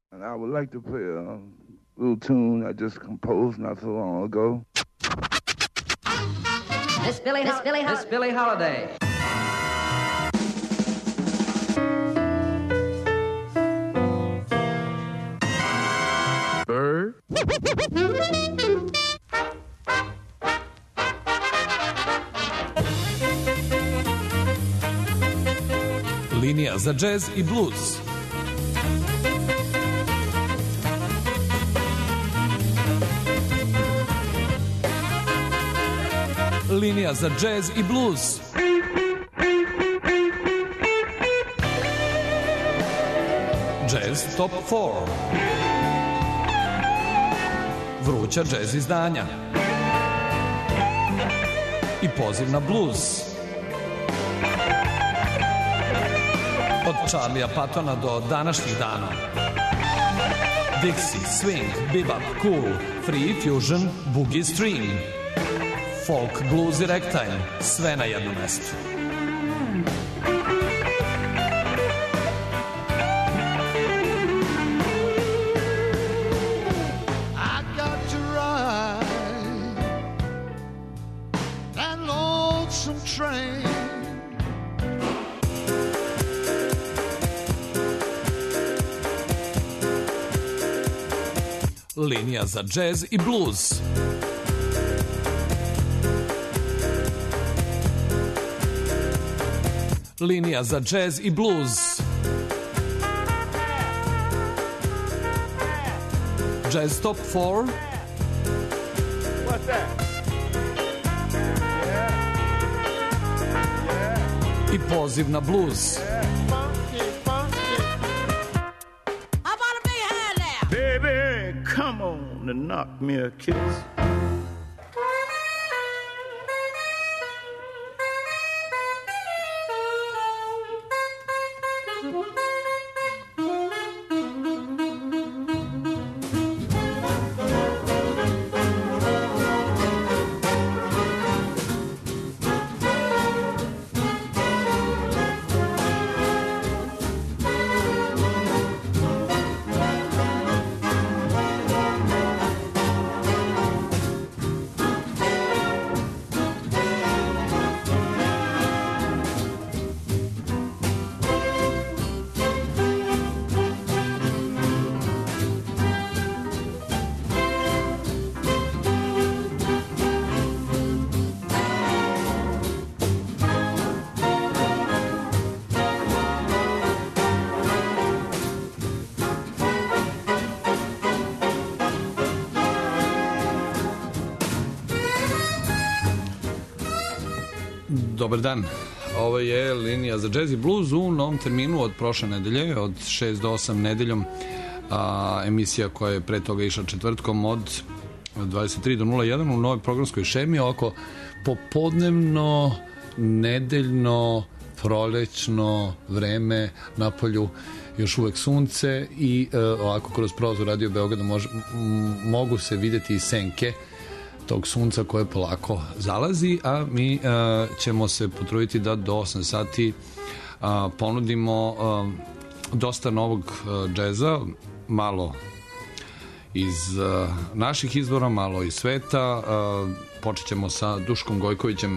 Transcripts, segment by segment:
And I would like to play a little tune I just composed not so long ago. Miss Billie Holiday. Bird. Linija za džez i blues. Linija za džez i blues. Jazz Top 4. Vruća džez izdanja. I poziv na blues. Od Charlija Pattona do današnjih dana. Dixie, swing, bebop, cool, free fusion, boogie stream. Folk, blues i ragtime, sve na jednom mestu. Linija za džez i blues. Linija za džez i blues. Jazz Top 4. What's that? I poziv na blues. Come on and knock me a kiss. Dobar dan. Ovo je Linija za džez i blues u novom terminu od prošle nedelje, od 6 do 8 nedeljom. Emisija koja je pre toga išla četvrtkom od 23 do 01 u novoj programskoj šemi, ovako popodnevno, nedeljno, prolećno vreme, napolju još uvek sunce i ovako kroz prozor Radio Beograda mogu se videti i senke tog sunca koje polako zalazi, a mi ćemo se potruditi da do 8 sati ponudimo dosta novog džeza, malo iz naših izvora, malo iz sveta. Počet ćemo sa Duškom Gojkovićem.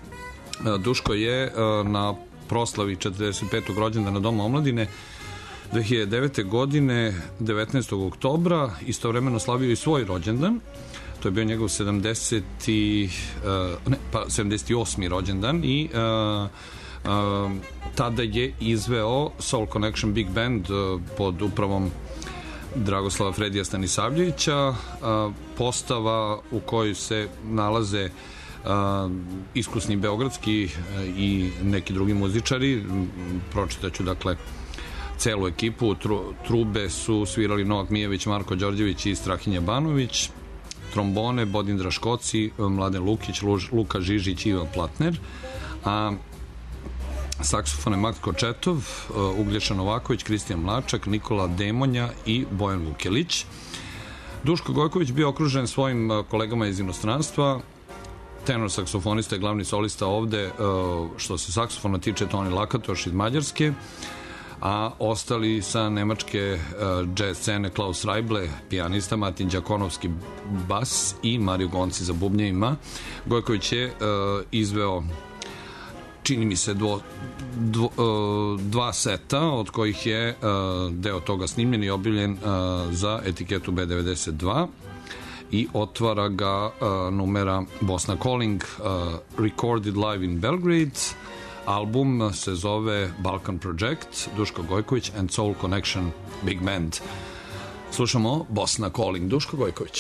Duško je na proslavi 45. rođendana Doma omladine 2009. godine 19. oktobra istovremeno slavio i svoj rođendan. To je bio njegov 78. rođendan i tada je izveo Soul Connection Big Band pod upravom Dragoslava Fredija Stanisavljevića, postava u kojoj se nalaze iskusni beogradski i neki drugi muzičari. Pročitaću dakle celu ekipu. Trube su svirali Novak Mijević, Marko Đorđević i Strahinja Banović, trombone Bodin Draškoci, Mladen Lukić, Luka Žižić i Ivan Platner, a saksofone Maks Kočetov, Uglješa Novaković, Kristijan Mlačak, Nikola Demonja i Bojan Vukelić. Duško Gojković bio okružen svojim kolegama iz inostranstva, tenor saksofonista i glavni solista ovde, što se saksofona tiče, Toni Lakatoš iz Mađarske, a ostali sa nemačke jazz scene Klaus Reible, pijanista, Martin Đakonovski bas i Mario Gonci za bubnjevima. Gojković je izveo, čini mi se, dva seta, od kojih je deo toga snimljen i objavljen za etiketu B92 i otvara ga numera Bosna Calling, recorded live in Belgrade. Album se zove Balkan Project, Duško Gojković and Soul Connection Big Band. Slušamo Bosna Calling, Duško Gojković.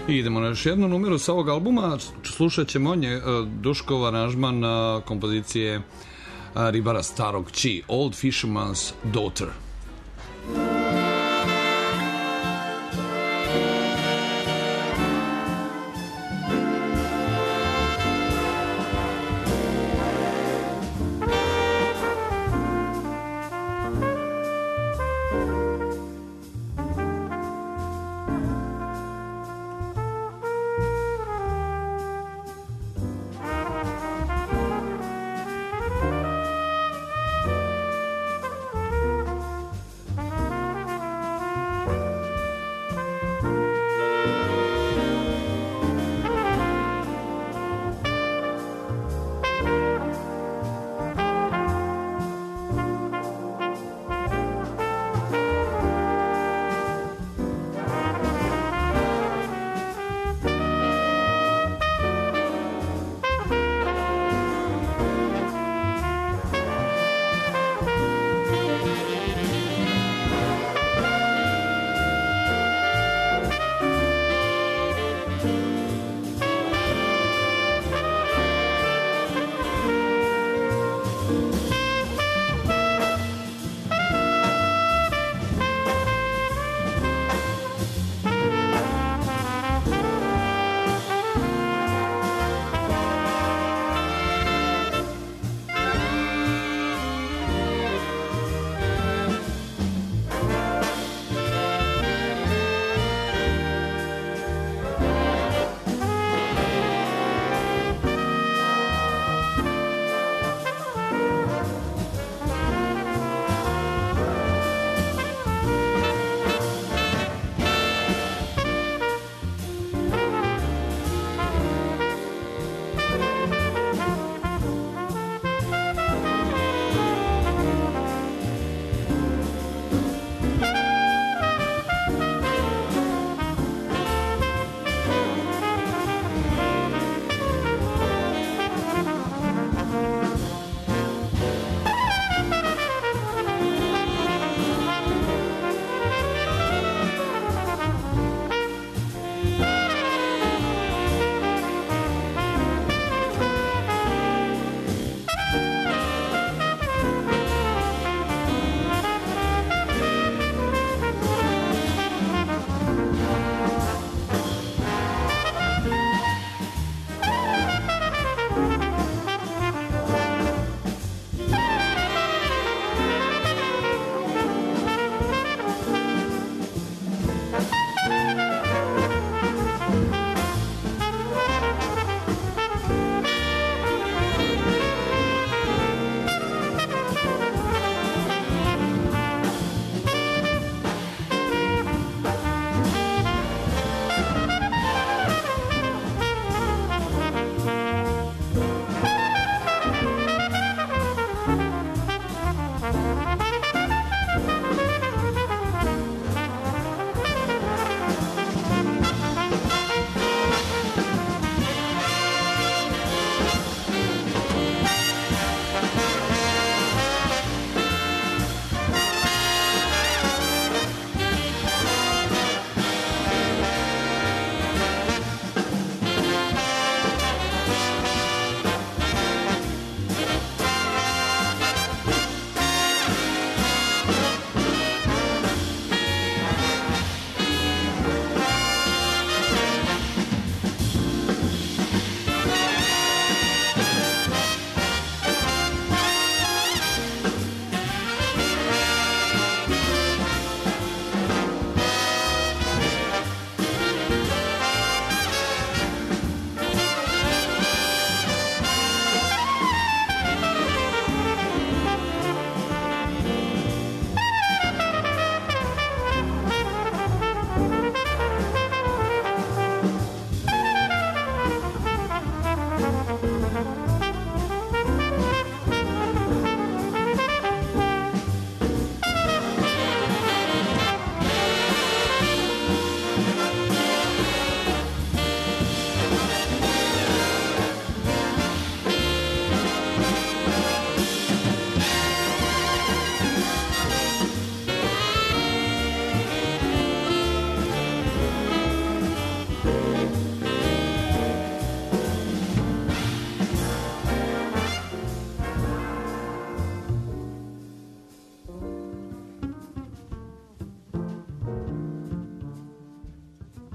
I idemo na još jednu numeru sa ovog albuma. Slušat ćemo Duškov aranžman kompozicije ribara Starog Chi, Old Fisherman's Daughter.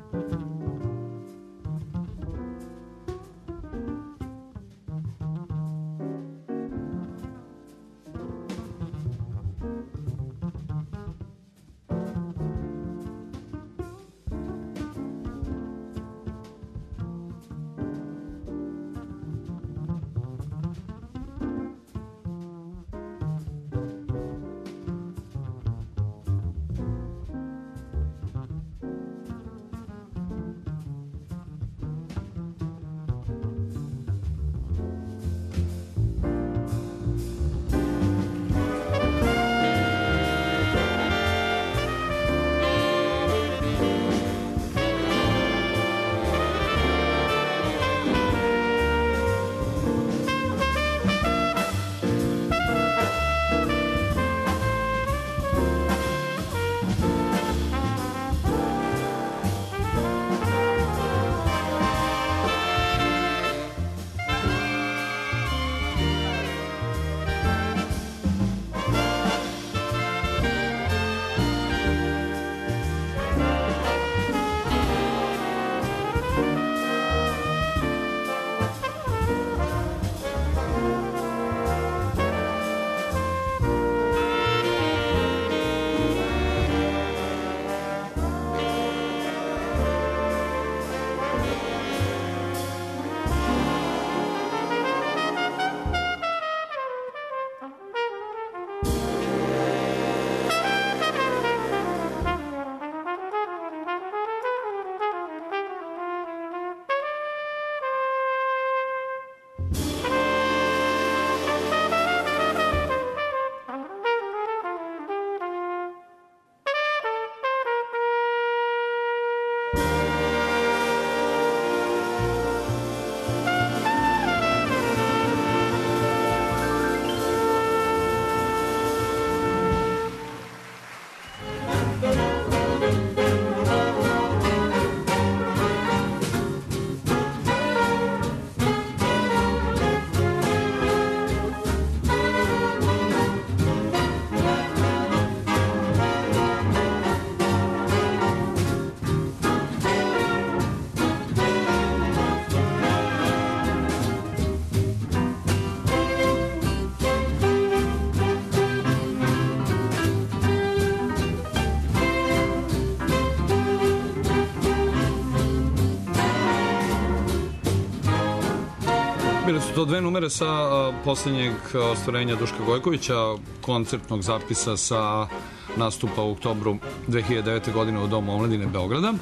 Bile su to dve numere sa poslednjeg ostvarenja Duška Gojkovića, koncertnog zapisa sa nastupa u oktobru 2009. godine u Domu omladine Beograda.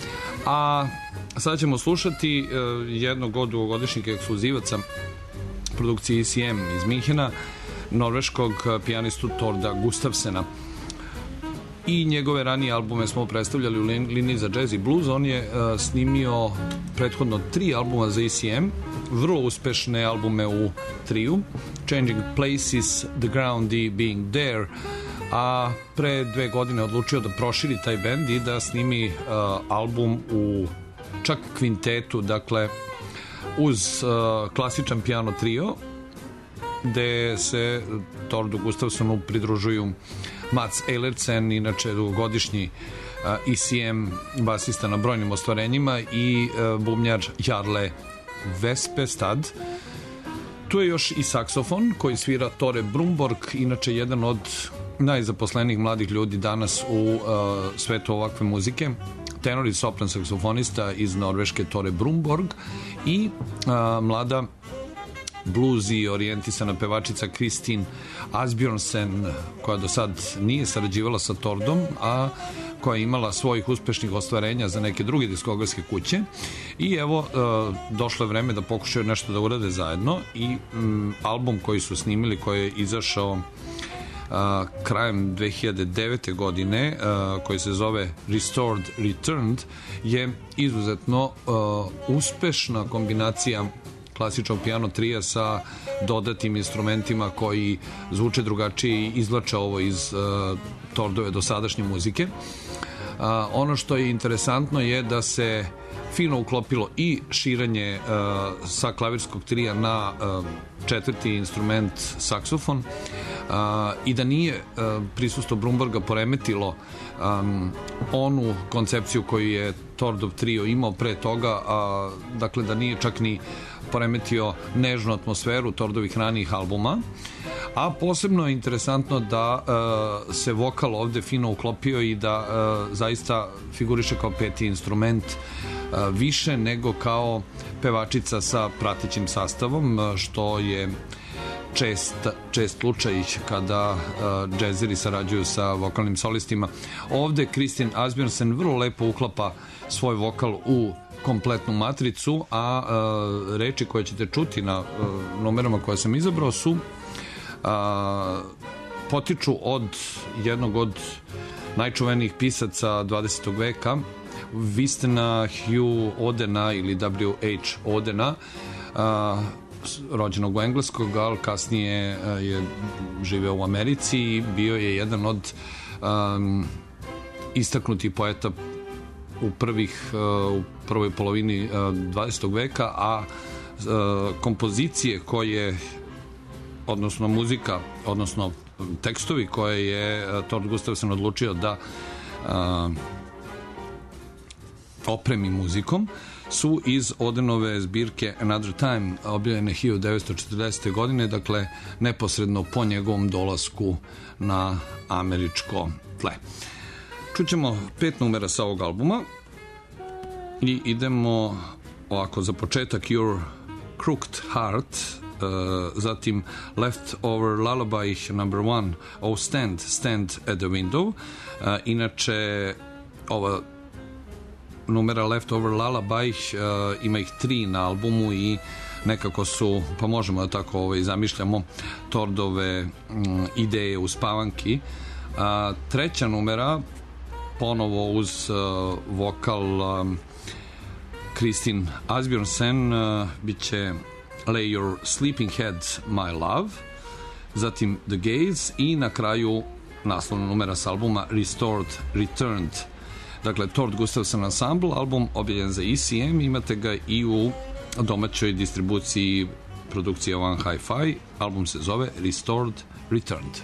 A sada ćemo slušati jednog od dugogodišnjih ekskluzivaca produkcije ECM iz Minhena, norveškog pijanistu Torda Gustafsena. I njegove ranije albume smo predstavljali u liniji za jazz i blues. On je snimio prethodno 3 albuma za ECM, vrlo uspešne albume u triju, Changing Places, The Ground i Being There, a pre 2 godine odlučio da proširi taj bend i da snimi album u čak kvintetu, dakle uz klasičan piano trio, gde se Tordu Gustafsonu pridružuju Mats Eilertsen, inače dugogodišnji ECM basista na brojnim ostvarenjima, i bubnjar Jarle Vespestad. Tu je još i saksofon koji svira Tore Brumborg, inače jedan od najzaposlenijih mladih ljudi danas u svetu ovakve muzike, tenor i sopran saksofonista iz Norveške Tore Brumborg, i mlada blues i orijentisana pevačica Kristin Asbjornsen, koja do sad nije sarađivala sa Tordom, a koja je imala svojih uspešnih ostvarenja za neke druge diskografske kuće. I evo, došlo je vreme da pokušaju nešto da urade zajedno, i album koji su snimili, koji je izašao krajem 2009. godine, koji se zove Restored Returned, je izuzetno uspešna kombinacija klasičnog piano trija sa dodatim instrumentima koji zvuče drugačije i izvlače ovo iz Tordove dosadašnje muzike. Ono što je interesantno je da se fino uklopilo i širenje sa klavirskog trija na četvrti instrument saksofon, i da nije prisustvo Brumborga poremetilo onu koncepciju koju je Tordov trio imao pre toga, dakle da nije čak ni poremetio nežnu atmosferu Tordovih ranijih albuma. A posebno je interesantno da se vokal ovde fino uklopio i da zaista figuriše kao peti instrument više nego kao pevačica sa pratećim sastavom, što je čest slučaj kada džezeri sarađuju sa vokalnim solistima. Ovde Kristin Asbjørnsen vrlo lepo uklapa svoj vokal u kompletnu matricu, a reči koje ćete čuti na numerama koje sam izabrao su potiču od jednog od najčuvenijih pisaca 20. veka, Vistena Hugh Odena ili W.H. Odena, rođenog u Engleskog, ali kasnije je živeo u Americi i bio je jedan od istaknutih poeta u prvoj polovini 20. veka, a kompozicije koje, odnosno muzika, odnosno tekstovi koje je Tord Gustafsson odlučio da opremi muzikom su iz Odenove zbirke Another Time, objavljene 1940. godine, dakle neposredno po njegovom dolasku na američko tle. Čućemo 5 numera sa ovog albuma i idemo ovako za početak Your Crooked Heart, zatim Leftover Lullaby number 1, Oh Stand at the Window. Inače ova numera Leftover Lullaby ima ih 3 na albumu i nekako su, pa možemo da tako zamišljamo Tordove ideje u spavanki. Treća numera ponovo uz vokal Kristin Asbjørnsen bit će Lay Your Sleeping Head My Love, zatim The Gaze i na kraju naslovna numera s albuma Restored Returned. Dakle, Tord Gustafsson Ensemble, album objavljen za ECM, imate ga i u domaćoj distribuciji produkcije One Hi-Fi. Album se zove Restored Returned.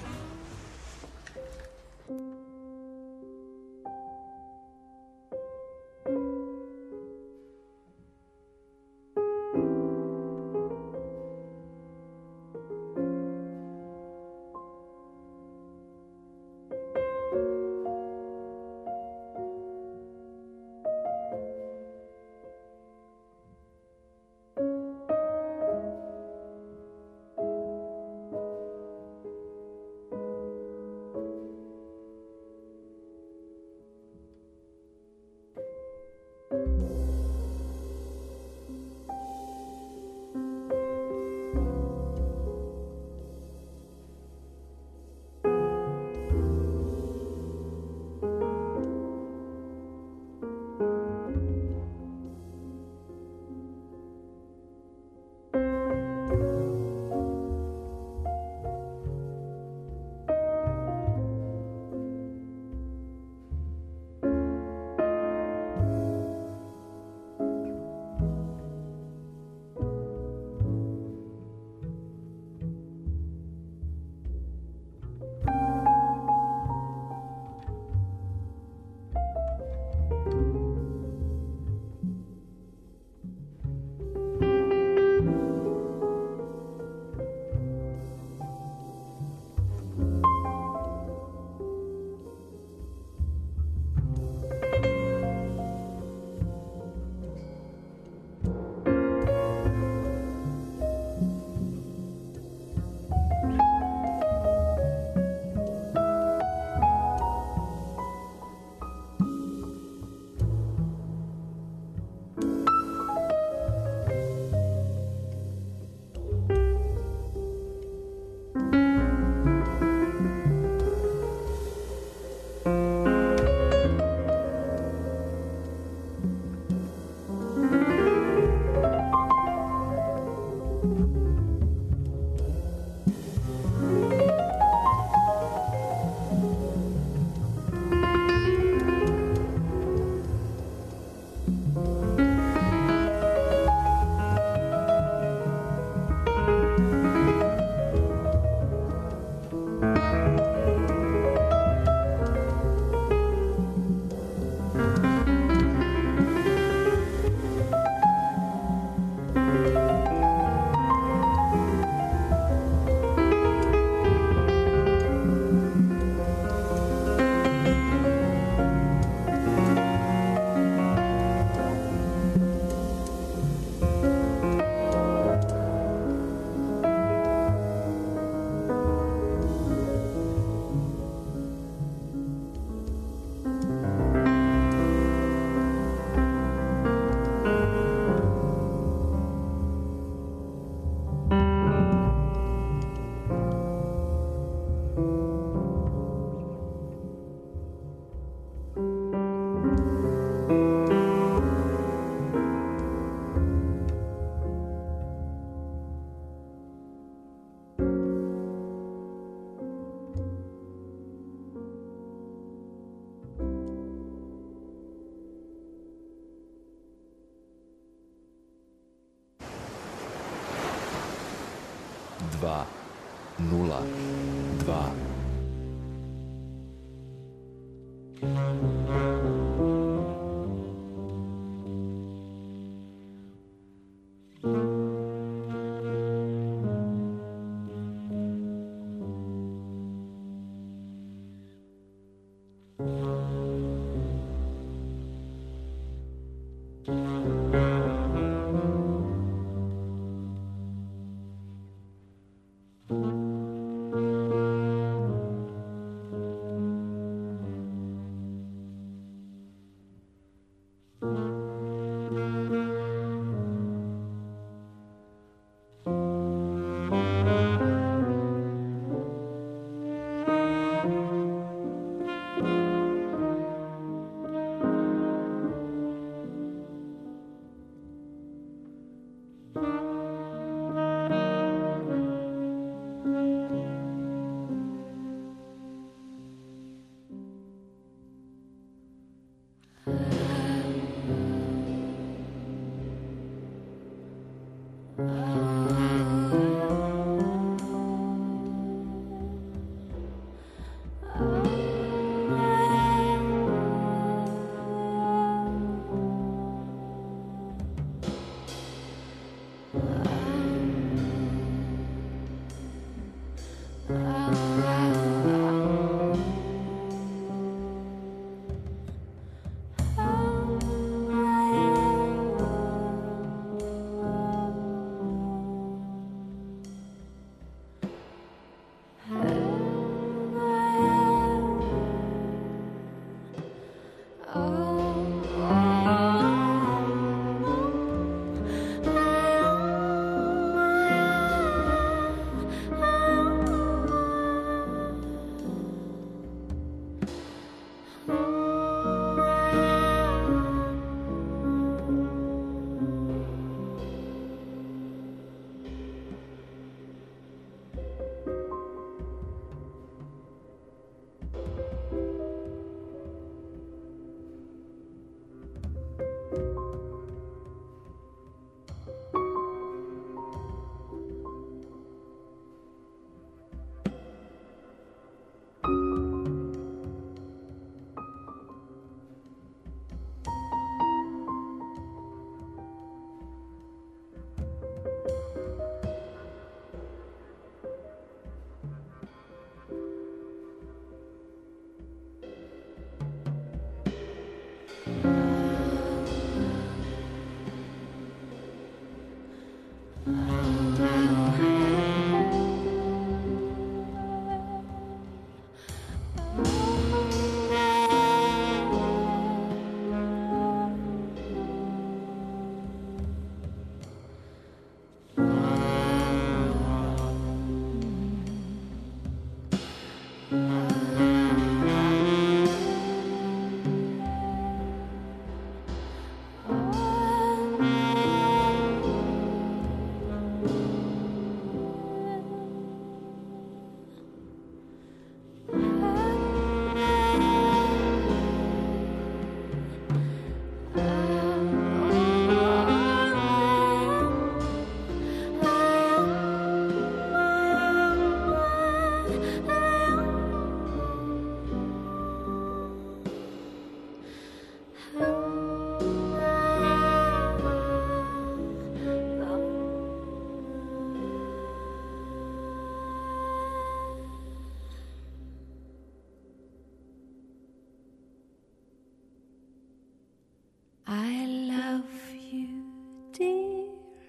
I love you, dear,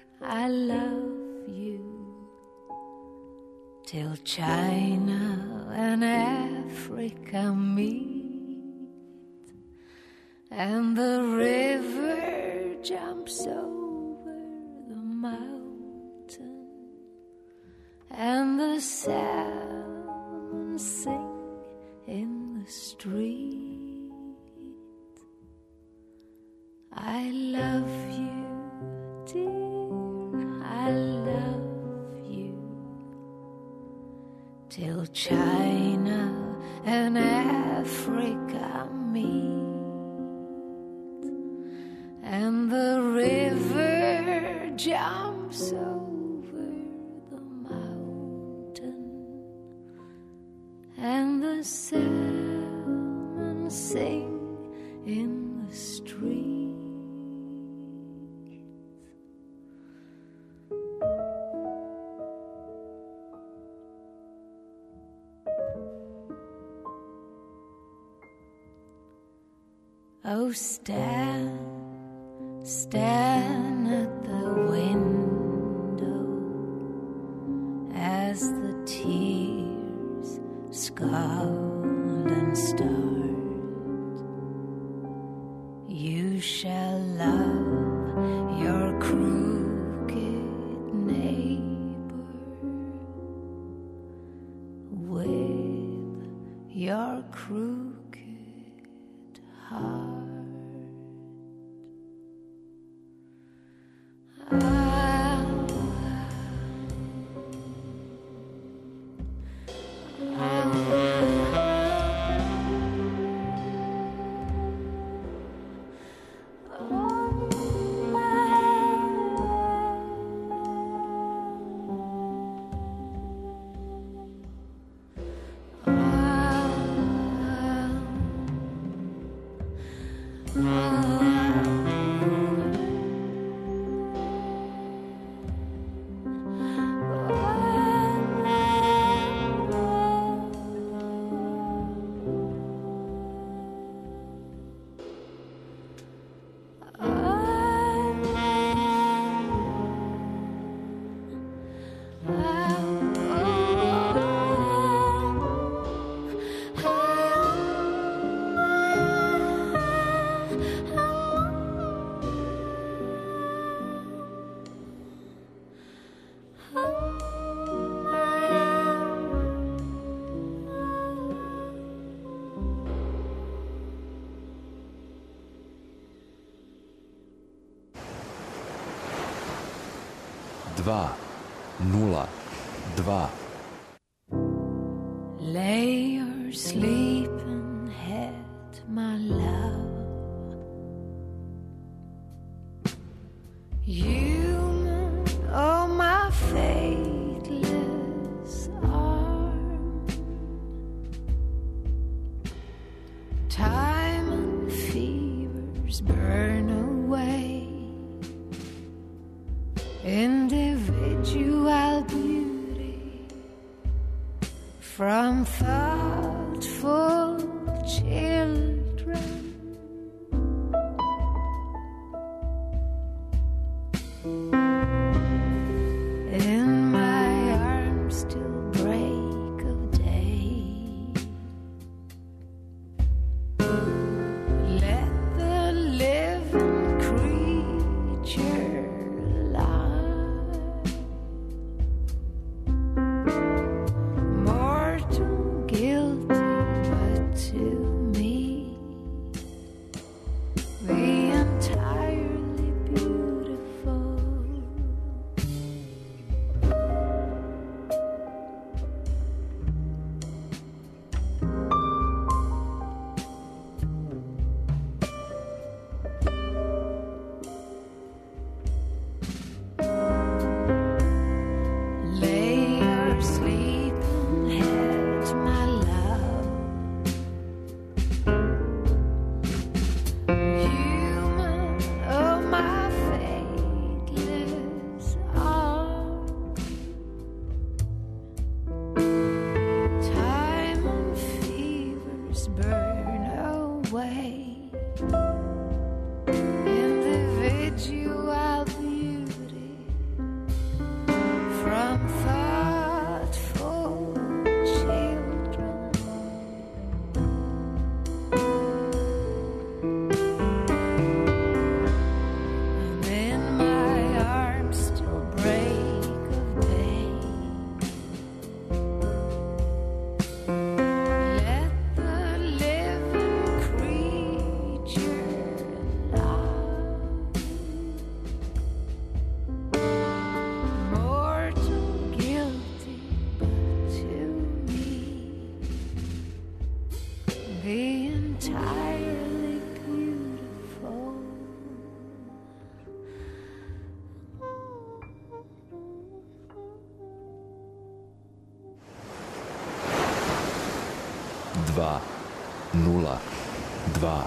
I love you, till China and Africa meet, and the river jumps over the mountain, and the salmon sing in the street. I love you, dear, I love you, till China and Africa meet, and the river jumps over the mountain, the salmon sing in the streets. Oh, stand at the window as the tears scald and start. You shall love your crooked neighbor with your crooked heart. Lay your sleeping head, my love. Human, oh my faithless arm. Time and fevers burn away individual beauty from thoughtful children. In my arms till break of day. Let the living creature lie. Mortal guilty, but to me 202.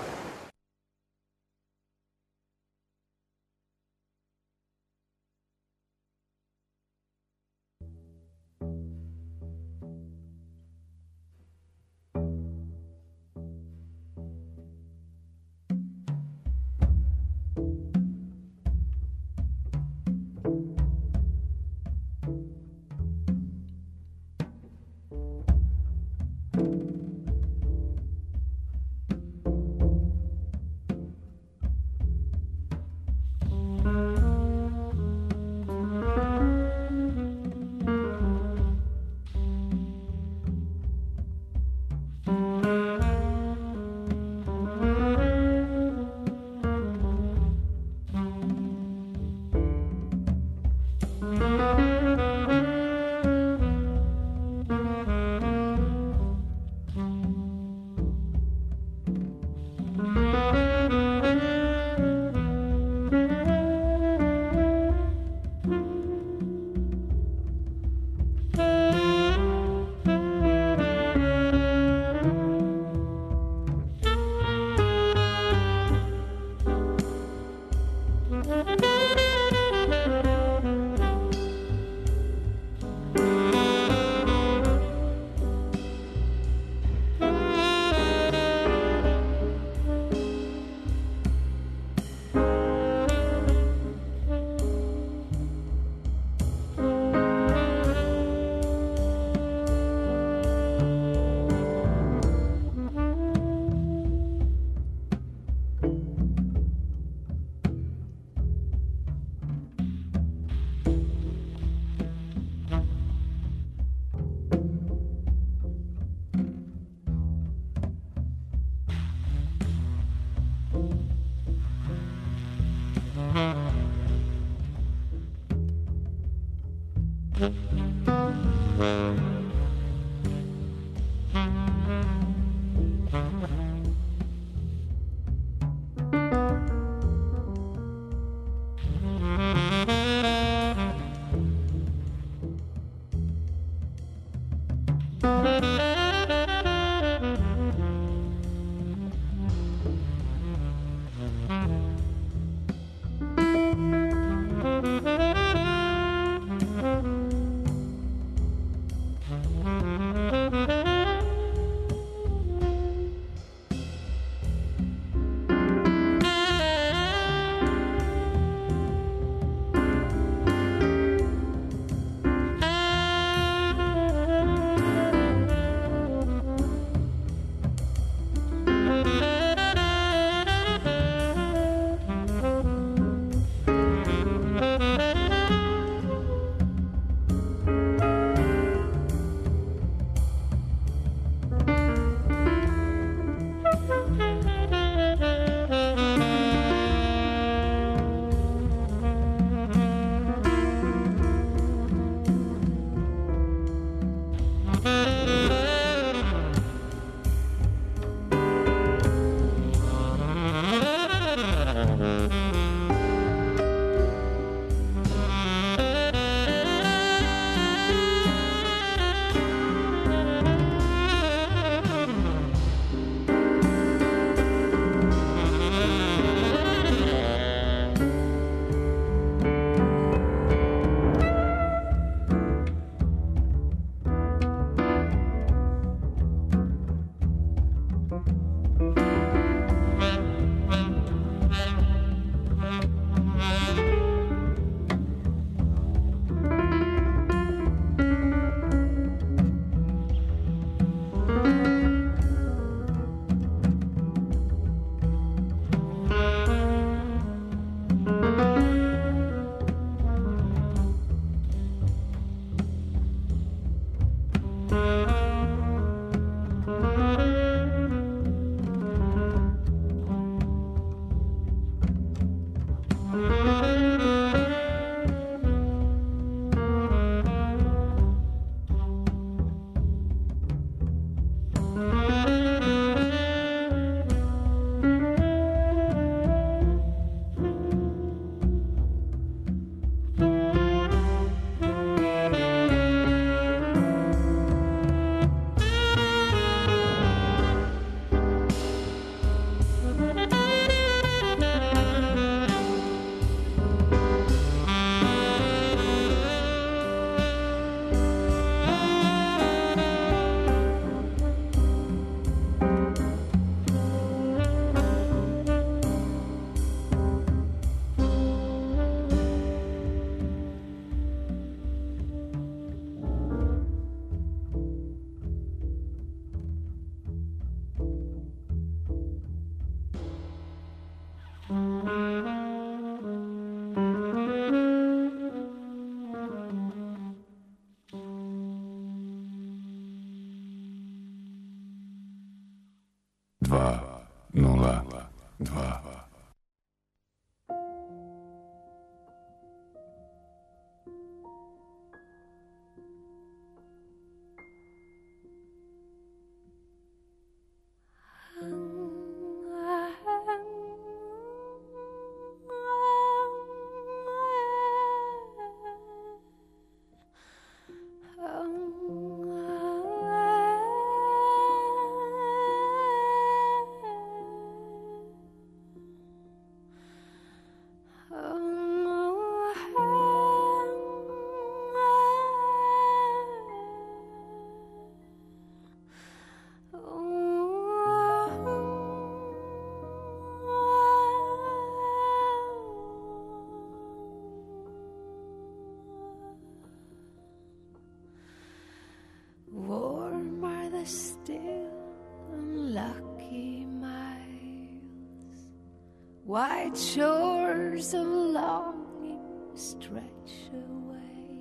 white shores of longing stretch away.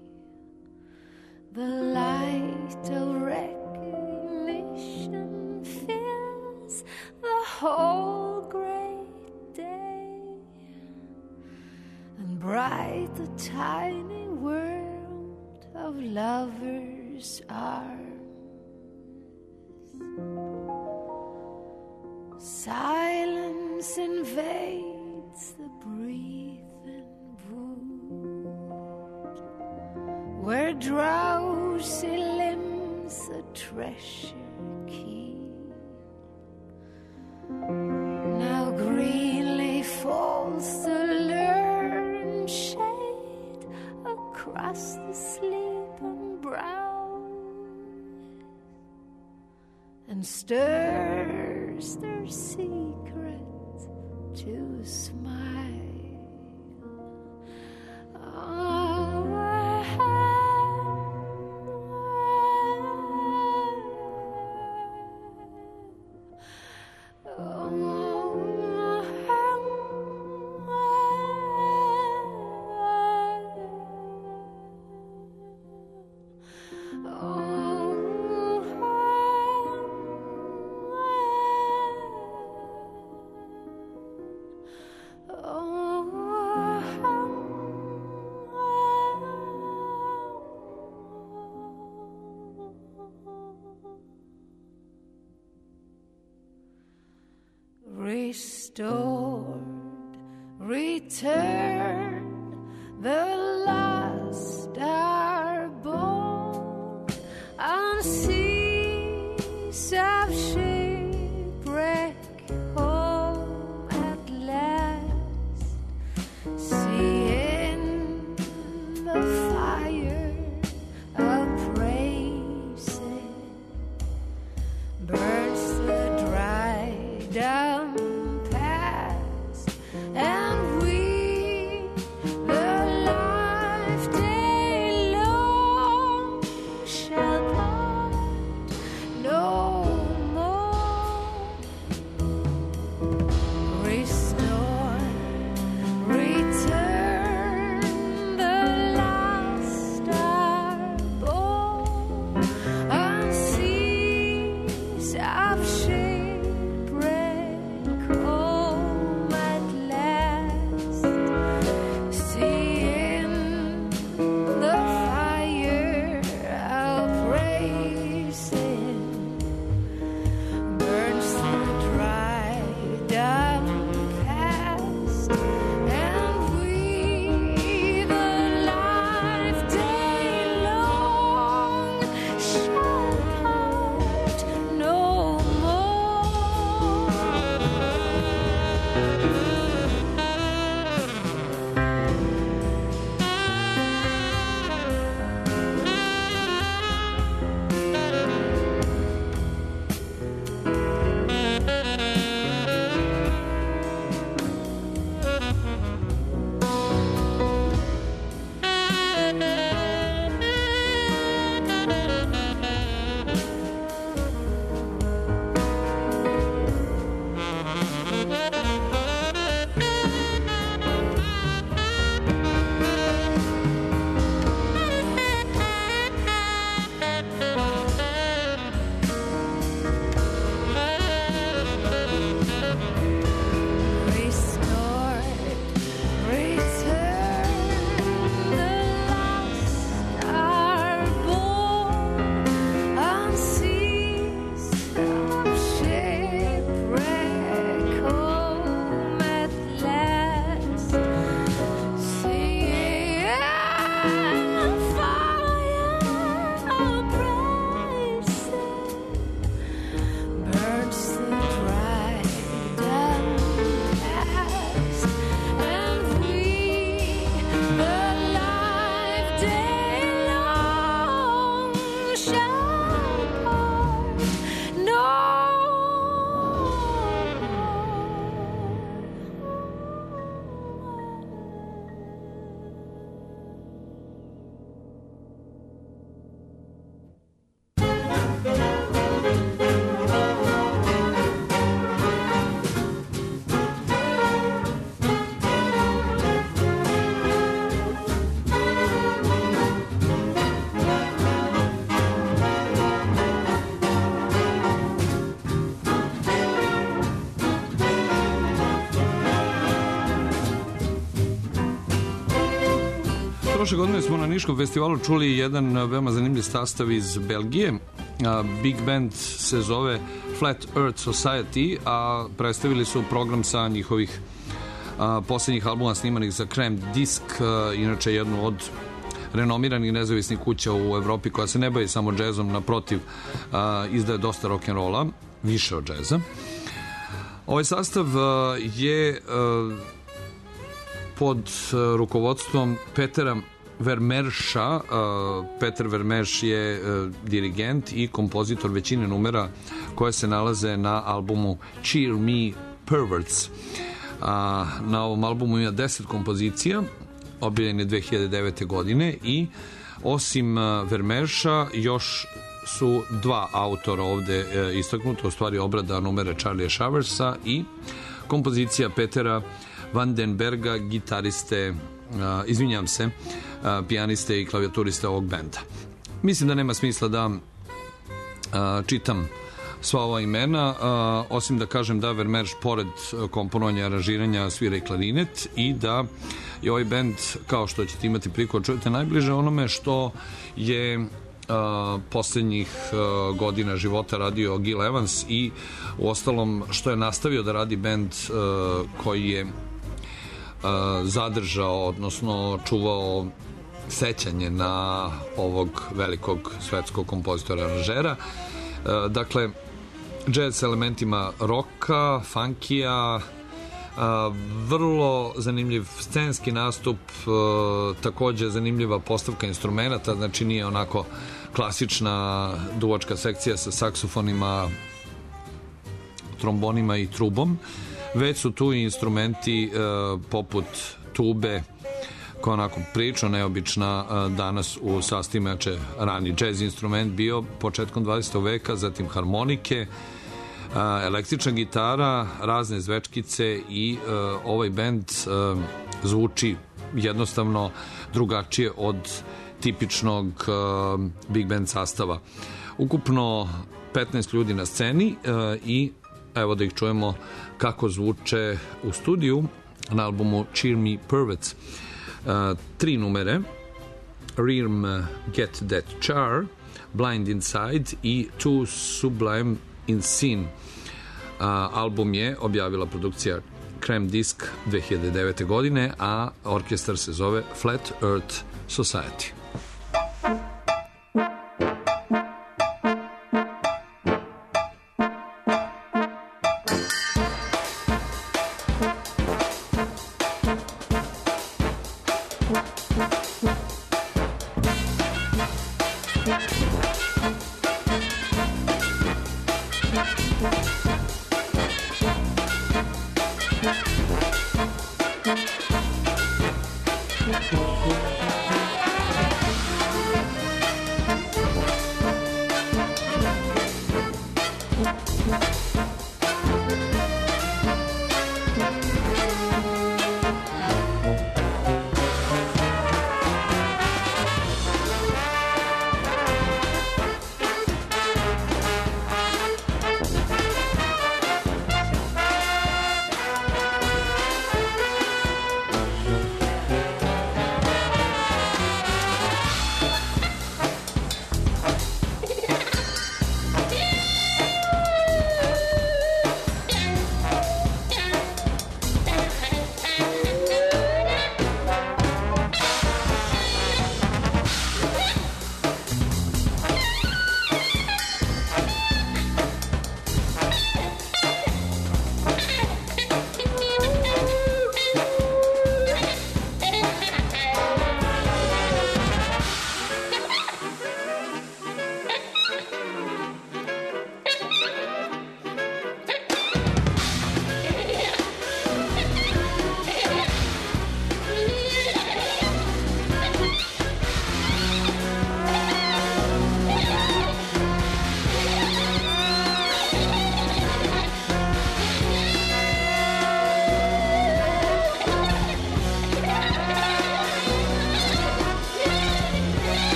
The light of recognition fills the whole great day, and bright the tiny world of lovers' arms. Silence invades the breathing wood, where drowsy limbs a treasure keep. Now greenly falls the luring shade across the sleeping brow, and stirs their secret to a smile. Restored, return, the last are born on seas of shipwreck, home at last, seeing the fire of praising burns the dry down past, and we, the light prošle godine smo na Niškom festivalu čuli jedan veoma zanimljiv sastav iz Belgije. Big band se zove Flat Earth Society, a predstavili su program sa njihovih posljednjih albuma snimanih za Krem Disk, inače jednu od renomiranih nezavisnih kuća u Evropi koja se ne bavi samo džezom, naprotiv, izdaje dosta rock'n'rolla, više od džeza. Ovaj sastav je pod rukovodstvom Petera Vermeerša. Peter Vermeerš je dirigent i kompozitor većine numera koje se nalaze na albumu Cheer Me Perverts. Na ovom albumu ima 10 kompozicija, objavljen je 2009. godine i osim Vermeerša još su dva autora ovde istaknuta, u stvari obrada numere Charlie Shaversa i kompozicija Petera Vandenberga, gitariste, pijaniste i klavijaturiste ovog benda. Mislim da nema smisla da čitam sva ova imena, osim da kažem da Vermeerš pored komponovanja i aranžiranja svira i klarinet i da je ovaj bend, kao što ćete imati priliku čujete, najbliže onome što je posljednjih godina života radio Gil Evans i u ostalom što je nastavio da radi bend koji je zadržao, odnosno čuvao sećanje na ovog velikog svetskog kompozitora aranžera. Dakle, džez s elementima roka, funkija, vrlo zanimljiv scenski nastup, takođe zanimljiva postavka instrumenta, znači nije onako klasična duvačka sekcija sa saksofonima, trombonima i trubom, već su tu i instrumenti poput tube, koja onako prilično neobična danas u sastavima, jače rani džez instrument bio početkom 20. veka, zatim harmonike, električna gitara, razne zvečkice i ovaj bend zvuči jednostavno drugačije od tipičnog big band sastava. Ukupno 15 ljudi na sceni i evo da ih čujemo kako zvuče u studiju na albumu Cheer Me Perverts. 3 numere: Realm, Get That Char, Blind Inside i Too Sublime in Sin. Album je objavila produkcija Krem Disk 2009. godine, a orkestar se zove Flat Earth Society.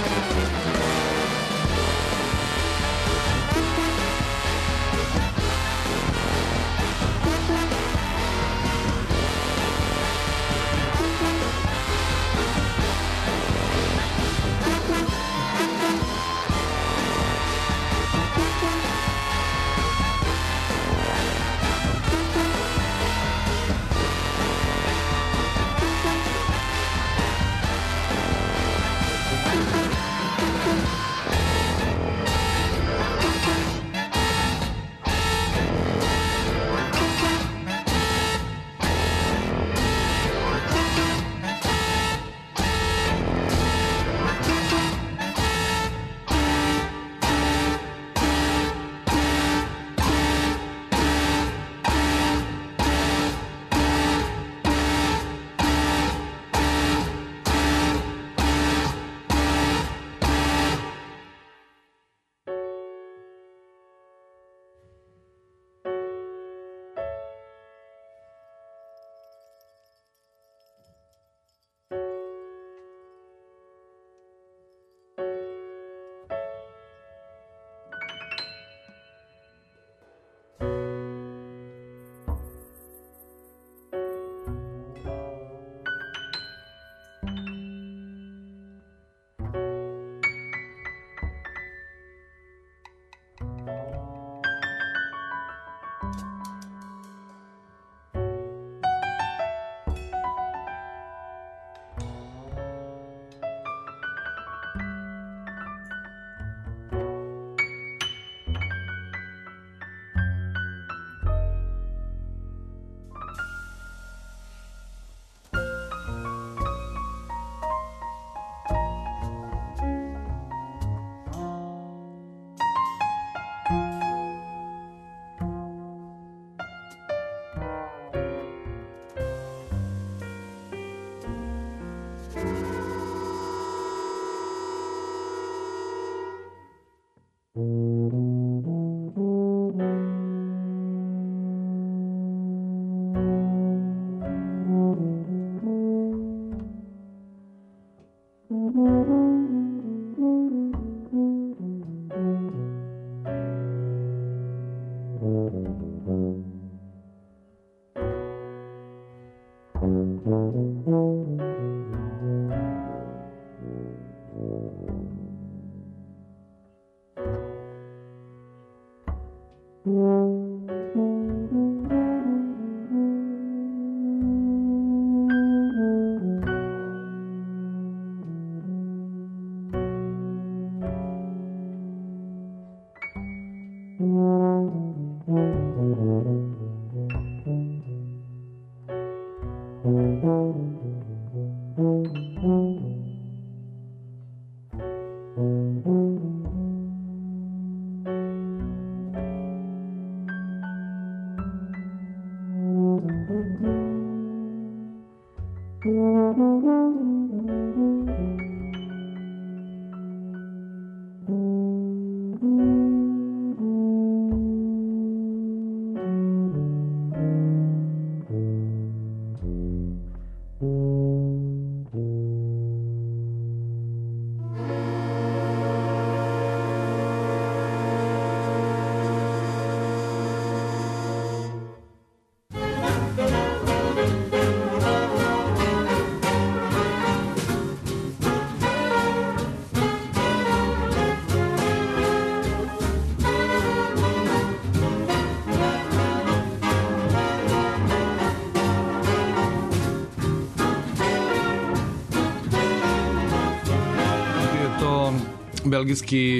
Belgijski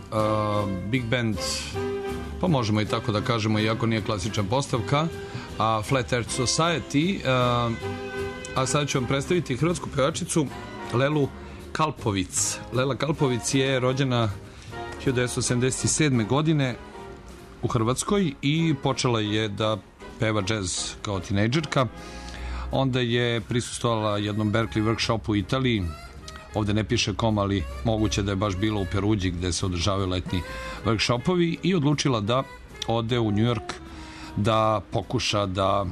big band, pa možemo i tako da kažemo, iako nije klasična postavka, Flat Earth Society. A sad ću vam predstaviti hrvatsku pevačicu Lelu Kalpovic. Lela Kalpovic je rođena 1977. godine u Hrvatskoj i počela je da peva džez kao tinejdžerka. Onda je prisustvovala jednom Berkeley workshopu u Italiji. Ovde ne piše kom, ali moguće da je baš bilo u Peruđi gde se održavaju letni workshopovi, i odlučila da ode u New York da pokuša da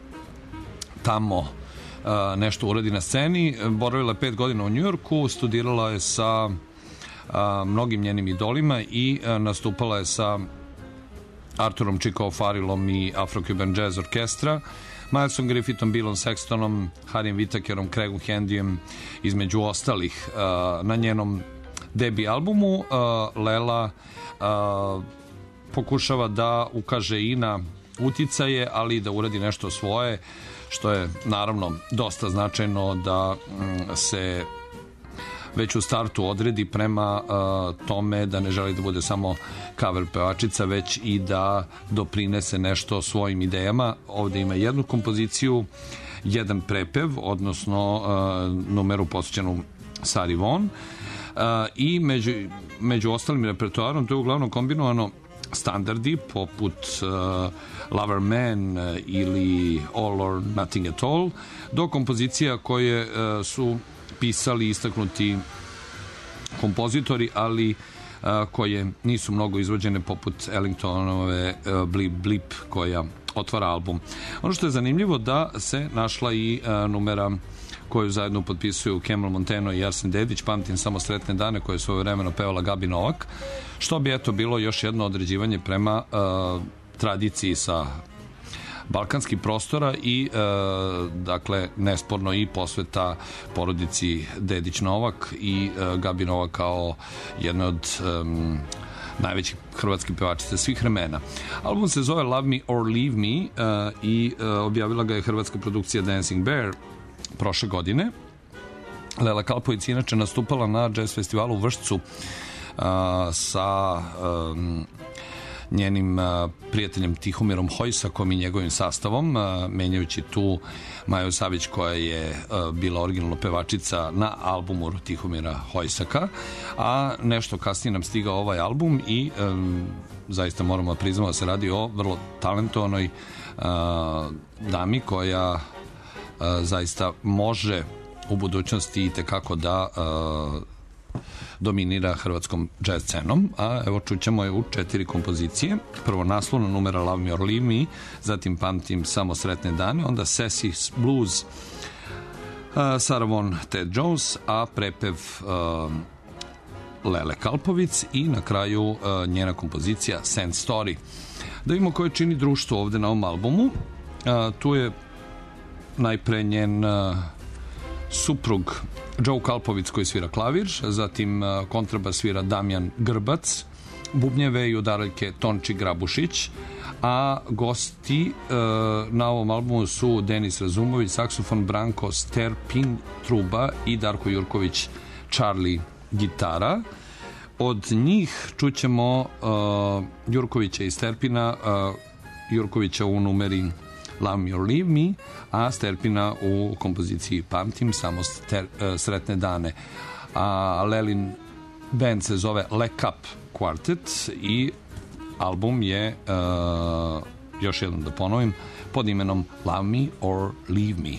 tamo nešto uradi na sceni. Boravila je 5 godina u New Yorku, studirala je sa mnogim njenim idolima i nastupala je sa Arturom Chico O'Farrellom i Afro-Cuban Jazz Orkestra, Milesom Griffithom, Billom Sextonom, Harryem Whittakerom, Craigom Handyem, između ostalih. Na njenom debi albumu Lela pokušava da ukaže i na uticaje, ali i da uradi nešto svoje, što je naravno dosta značajno da se već u startu odredi prema tome da ne želi da bude samo cover pevačica, već i da doprinese nešto svojim idejama. Ovde ima jednu kompoziciju, jedan prepev, odnosno numeru posvećenu Sari Vaughan, i među ostalim repertoarom to je uglavnom kombinovano standardi poput Lover Man ili All or Nothing at All, do kompozicija koje su pisali istaknuti kompozitori, ali koje nisu mnogo izvođene, poput Ellingtonove Blip Blip koja otvara album. Ono što je zanimljivo da se našla i numera koju zajedno potpisuju Kemal Monteno i Arsen Dedić, Pamtim samo sretne dane, koje je svojevremeno pevala Gabi Novak, što bi eto bilo još jedno određivanje prema tradiciji sa balkanskih prostora i dakle nesporno i posveta porodici Dedić Novak i Gabi Novak kao jedna od najvećih hrvatskih pevačica svih vremena. Album se zove Love Me or Leave Me i objavila ga je hrvatska produkcija Dancing Bear prošle godine. Lela Kalpović inače nastupala na jazz festivalu u Vršcu sa njenim prijateljem Tihomirom Hojsakom i njegovim sastavom, menjajući tu Maju Savić koja je bila originalno pevačica na albumu Tihomira Hojsaka, a nešto kasnije nam stigao ovaj album i zaista moramo priznati da se radi o vrlo talentovanoj dami koja zaista može u budućnosti i tekako da dominira hrvatskom jazz scenom, a evo čućemo je u 4 kompozicije. Prvo naslovna numera Love Me or Leave Me, zatim Pamtim samo sretne dane, onda Sassy Blues Sara Vaughan, Ted Jones, a prepev Lele Kalpović i na kraju njena kompozicija Sand Story. Da vidimo koje čini društvo ovde na ovom albumu. Tu je najpre njen suprug Joe Kalpović koji svira klavir, zatim kontrabas svira Damjan Grbac, bubnjeve i udaraljke Tonči Grabušić, a gosti na ovom albumu su Denis Razumović, saksofon, Branko Sterpin, truba i Darko Jurković, Charlie, gitara. Od njih čućemo Jurkovića i Sterpina, Jurkovića u numeri Love Me or Leave Me, a Sterpina u kompoziciji Pamtim samo sretne dane. A Lelin band se zove Le Cap Quartet i album je, još jednom da ponovim, pod imenom Love Me or Leave Me.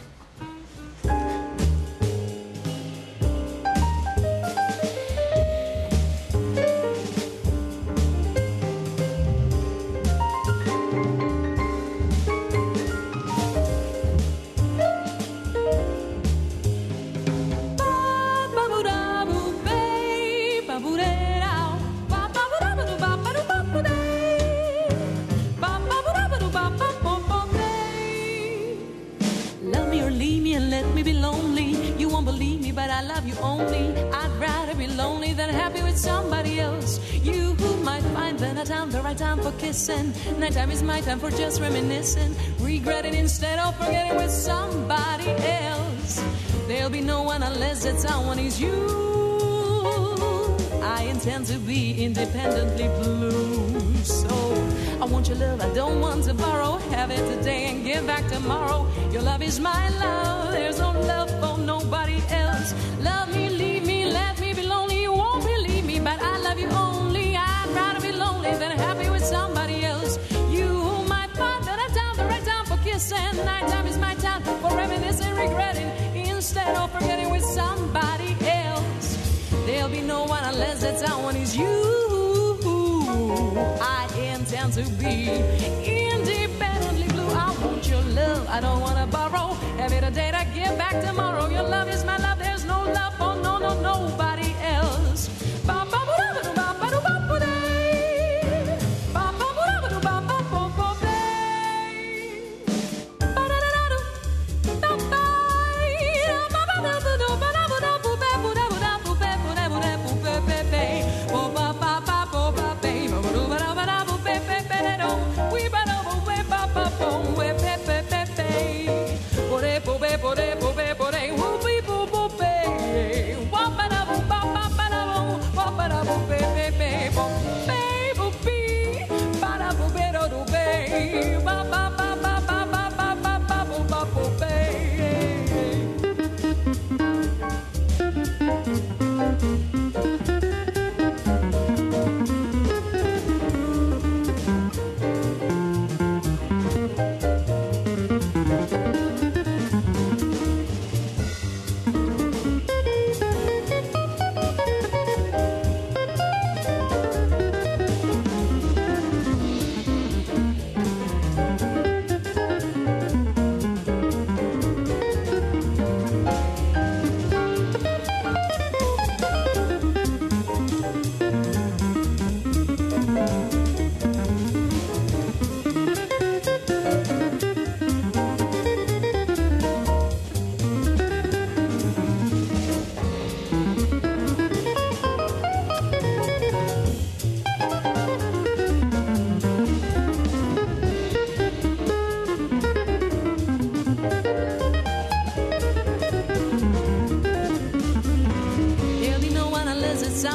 Nighttime is my time for just reminiscing, regretting instead of forgetting with somebody else. There'll be no one unless that someone is you. I intend to be independently blue. So I want your love, I don't want to borrow. Have it today and give back tomorrow. Your love is my love, there's no love for nobody else. Love me, leave me, let me be lonely. You won't believe me, but I love you only. I'd rather be lonely than happy with somebody else. And nighttime is my time for reminiscing, regretting instead of forgetting with somebody else. There'll be no one unless that someone is you. I intend to be independently blue. I want your love, I don't want to borrow. Have it a day to give back tomorrow. Your love is my love, there's no love for nobody else. Ba, ba, ba.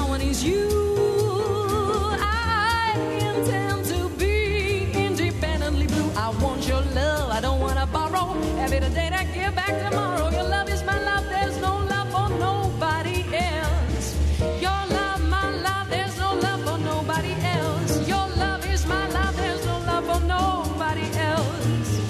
one is you. I intend to be independently blue. I want your love, I don't want to borrow. Every day I give back tomorrow. Your love is my love, there's no love for nobody else. Your love, my love, there's no love for nobody else. Your love is my love, there's no love for nobody else.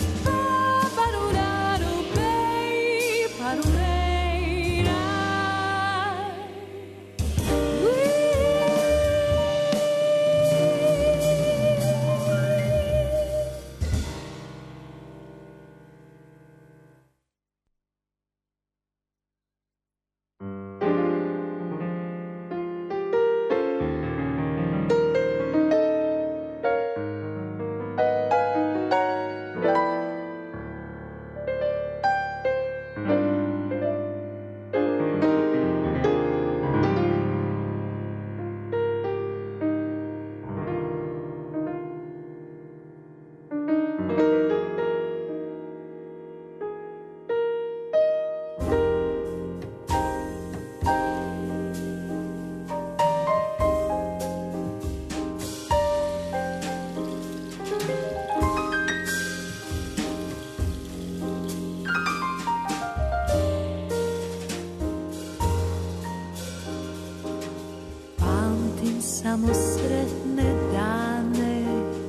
Samo sretne dane,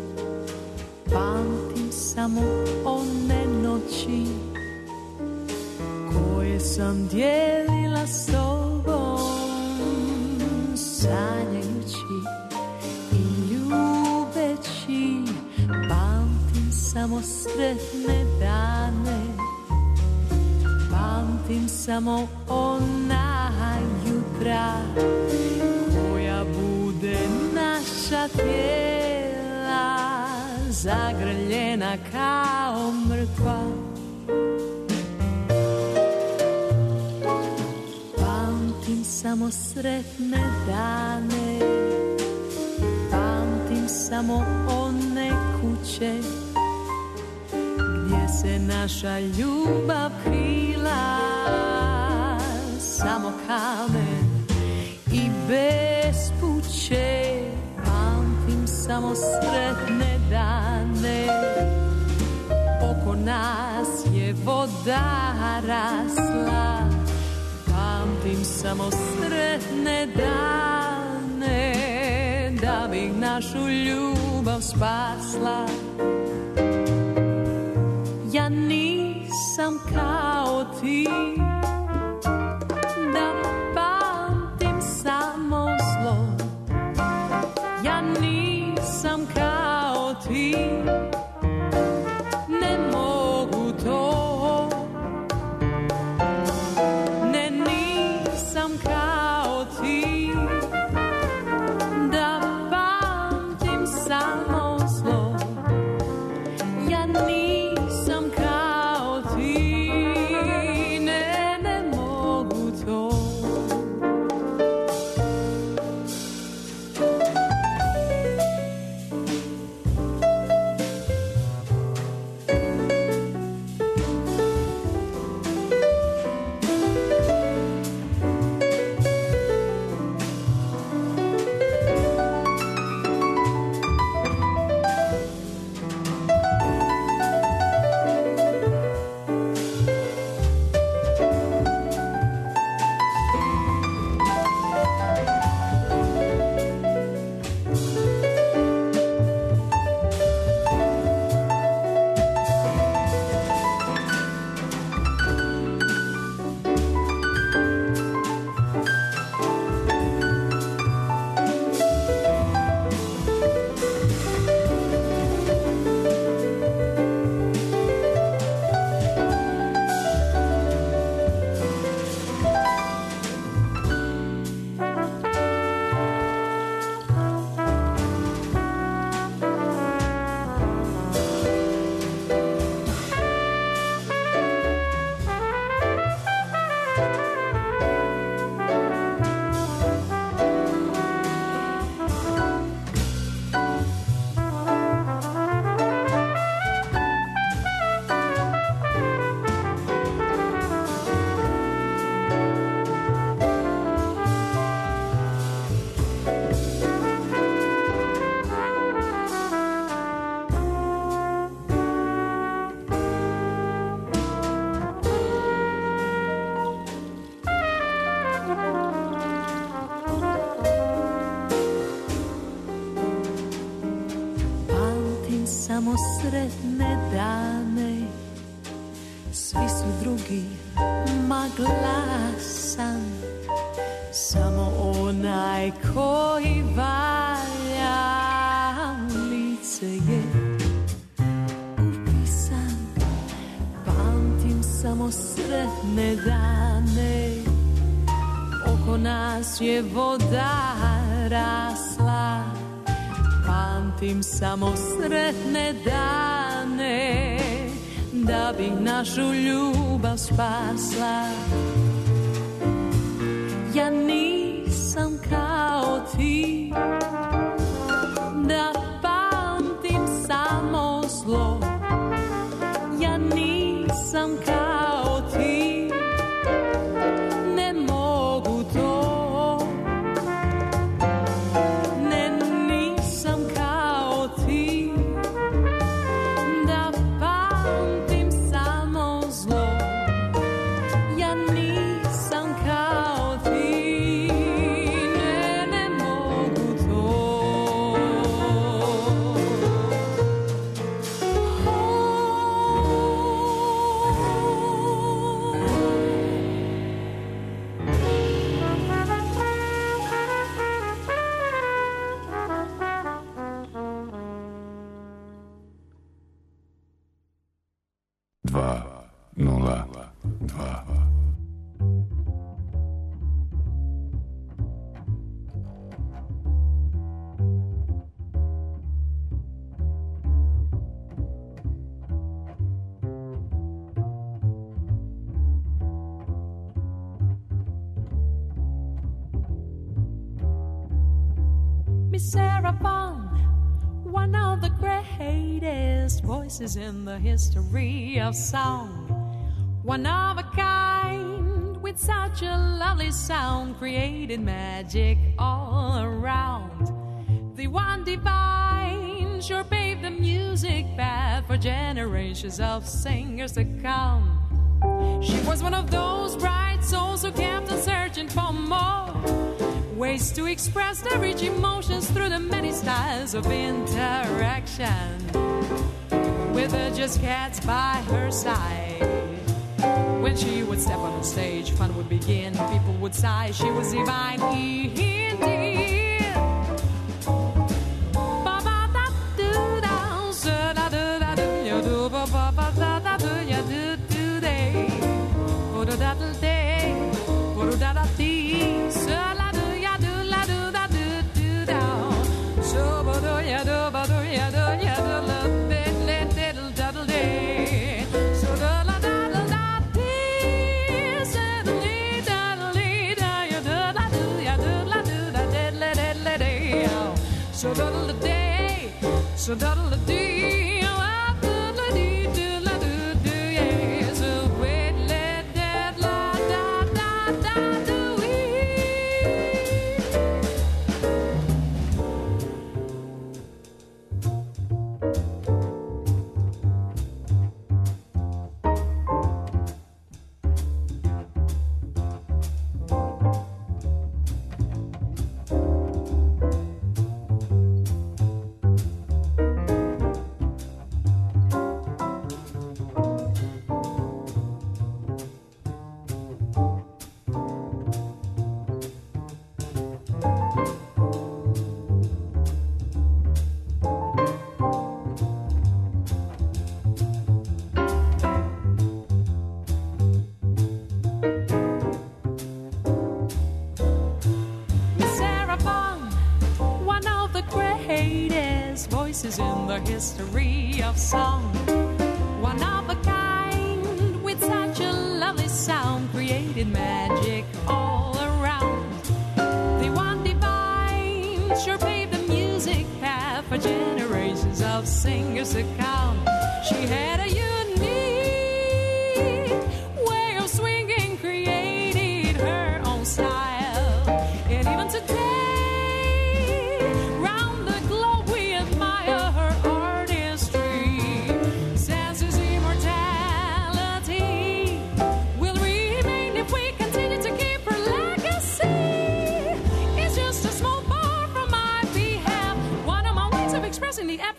pamtim samo one noći koje sam dijelila s tobom, sanjajući i ljubeći. Pamtim samo sretne dane, pamtim samo ona jutra koja bude naša tijela zagrljena kao mrtva. Pamtim samo sretne dane, pamtim samo one kuće gdje se naša ljubav krila, samo kamen i bespuće. Pamtim samo sretne dane, oko nas je voda rasla. Pamtim samo sretne dane, da bih našu ljubav spasla. Ja nisam kao ti, da pamtim samo zlo. Ja nisam kao ti, ne mogu to. Ne, nisam kao ti, da pamtim samo zlo. Ja nisam kao ti, ne. samo sretne dane, svi su drugi maglasan, samo onaj koji valja u lice je upisan. Pamtim samo sretne dane, oko nas je voda rasla. Pamtim samo sretne dane, da bih našu ljubav spasla. Ja nisam kao ti, da pamtim samo zlo. Ja nisam kao ti, ne mogu to. Ne, nisam kao ti, da pamtim samo zlo. Ja nisam kao ti, ne mogu to. Miss Sarah Vaughan, one of the greatest voices in the history of song. One of a kind, with such a lovely sound, created magic all around. The one divine, sure paved the music path for generations of singers to come. She was one of those bright souls who kept on searching for more ways to express their rich emotions through the many styles of interaction. With her just cats by her side, when she would step on the stage, fun would begin. People would sigh, she was divine indeed. So doodle-a-day, so doodle-a-dee, oh, doodle-a-dee, yeah. So wait, let that la-da-da-da-da-doo-wee. Voices in the history of song. One of a kind, with such a lovely sound, created magic all around. The one divine, sure paved the music path for generations of singers to come. She had a unique way of swinging, created her own style. And even today,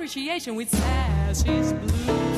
appreciation with Sassy's Blues.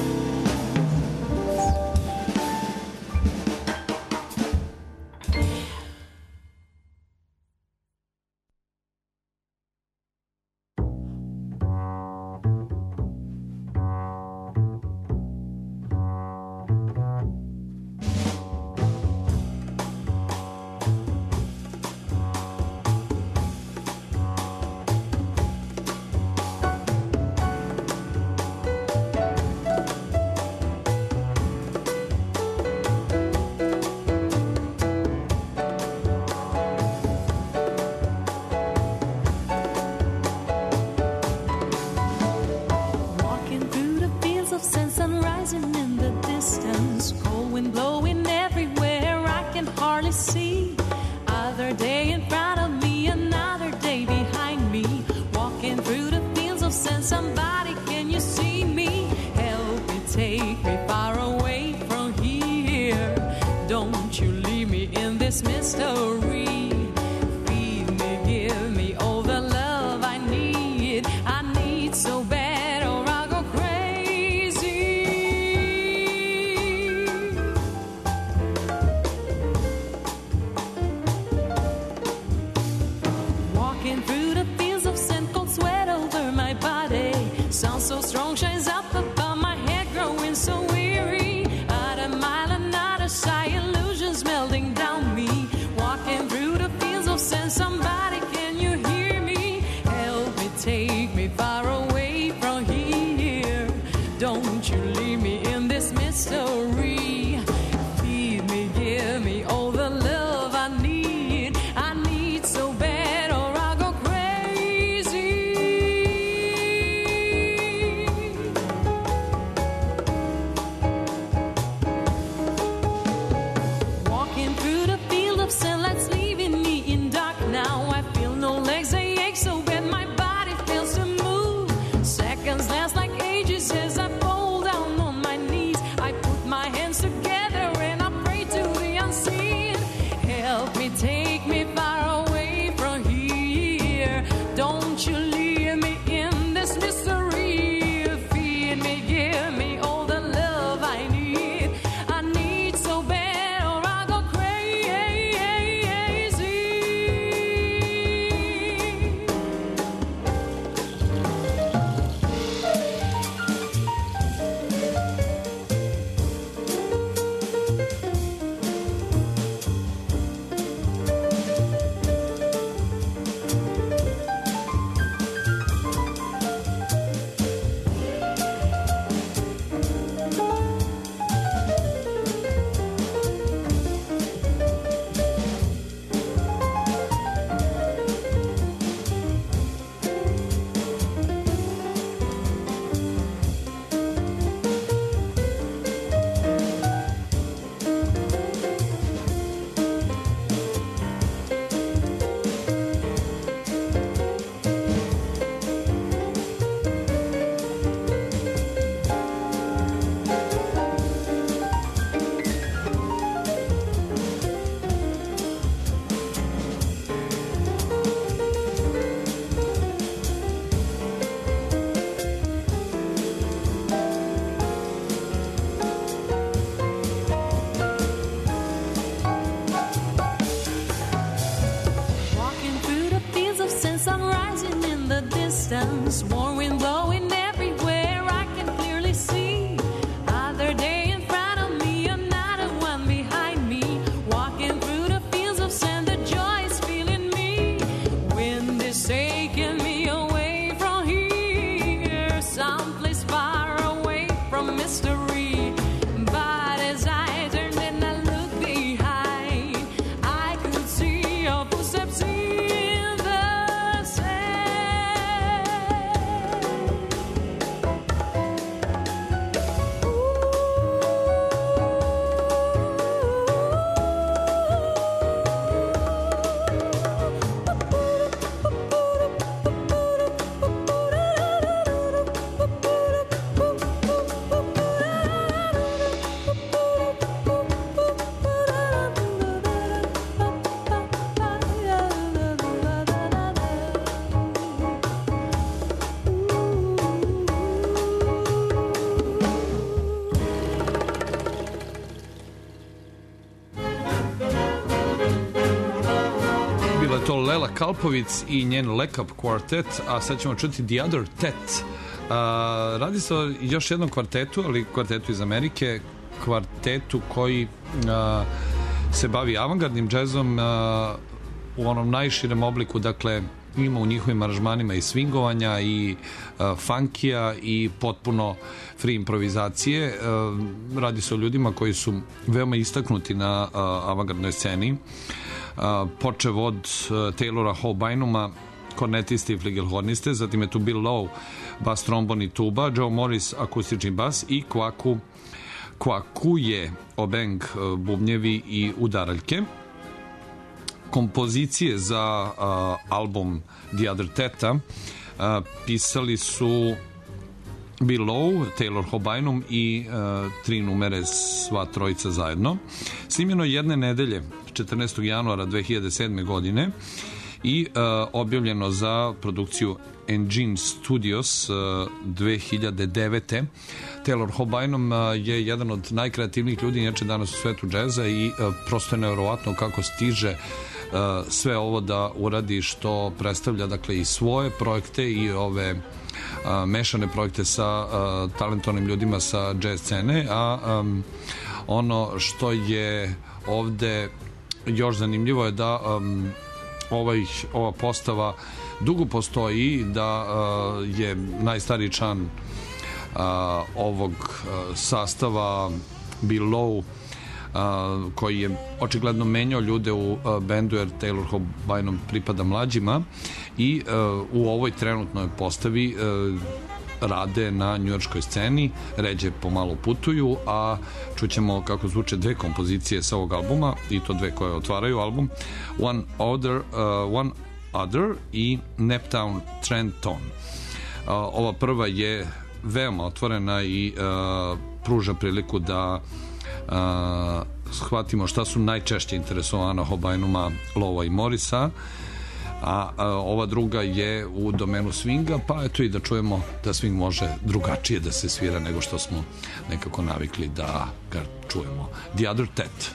Warm wind blowing everywhere, I can clearly see. Other day in front of me, another one behind me. Walking through the fields of sand, the joy is filling me. Wind is taking me away from here, someplace far away from mystery. But as I turned and I looked behind, I could see your footsteps in the sand. Kalpovic i njen Lekap Quartet, a sad ćemo čuti The Other Tet. Radi se o još jednom kvartetu, ali kvartetu iz Amerike, kvartetu koji se bavi avangardnim džezom u onom najširem obliku, dakle ima u njihovim aranžmanima i swingovanja i funkija i potpuno free improvizacije. Radi se o ljudima koji su veoma istaknuti na avangardnoj sceni, počev od Taylora Hobynuma, kornetiste i fligelhorniste, zatim je tu Bill Lowe, bas, trombon i tuba, Joe Morris, akustični bas i Kwakuje Obeng, bubnjevi i udaraljke. Kompozicije za album The Other Teta pisali su Bill Lowe, Taylor Hobynum i 3 numere, sva trojica zajedno. Snimljeno jedne nedelje 14. januara 2007. godine i objavljeno za produkciju Engine Studios 2009. Taylor Hobynum je jedan od najkreativnijih ljudi inače danas u svetu džeza i prosto je nevjerovatno kako stiže sve ovo da uradi, što predstavlja dakle i svoje projekte i ove mešane projekte sa talentovnim ljudima sa džez scene, a ono što je ovde još zanimljivo je da ova postava dugo postoji, da je najstariji član ovog sastava Bill Lowe, koji je očigledno menjao ljude u bendu, jer Taylor Hobynum pripada mlađima i u ovoj trenutnoj postavi rade na njujorškoj sceni, ređe pomalo putuju, a čućemo kako zvuče dve kompozicije sa ovog albuma, i to dve koje otvaraju album, One Other i Neptune Trenton. Ova prva je veoma otvorena i pruža priliku da shvatimo šta su najčešće interesovana Hobynuma, Lowa i Morrisa, a ova druga je u domenu swinga, pa eto i da čujemo da swing može drugačije da se svira nego što smo nekako navikli da ga čujemo. The Other Tet.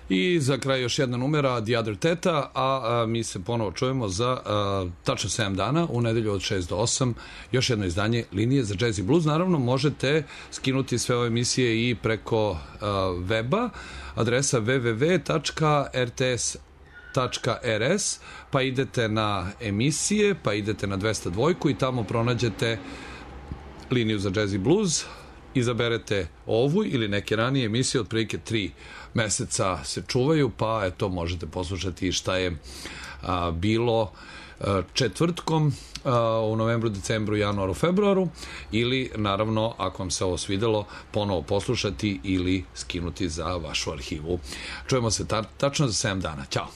I za kraj još jedna numera The Other Teta, a mi se ponovo čujemo za tačno 7 dana, u nedelju od 6 do 8, još jedno izdanje Linije za jazz i blues. Naravno, možete skinuti sve ove emisije i preko weba, adresa www.rts.rs, pa idete na emisije, pa idete na 202 i tamo pronađete Liniju za jazz i blues, izaberete ovu ili neke ranije emisije, otprilike 3 meseca se čuvaju, pa eto možete poslušati šta je bilo četvrtkom u novembru, decembru, januaru, februaru, ili naravno ako vam se ovo svidelo ponovo poslušati ili skinuti za vašu arhivu. Čujemo se tačno za 7 dana. Ćao!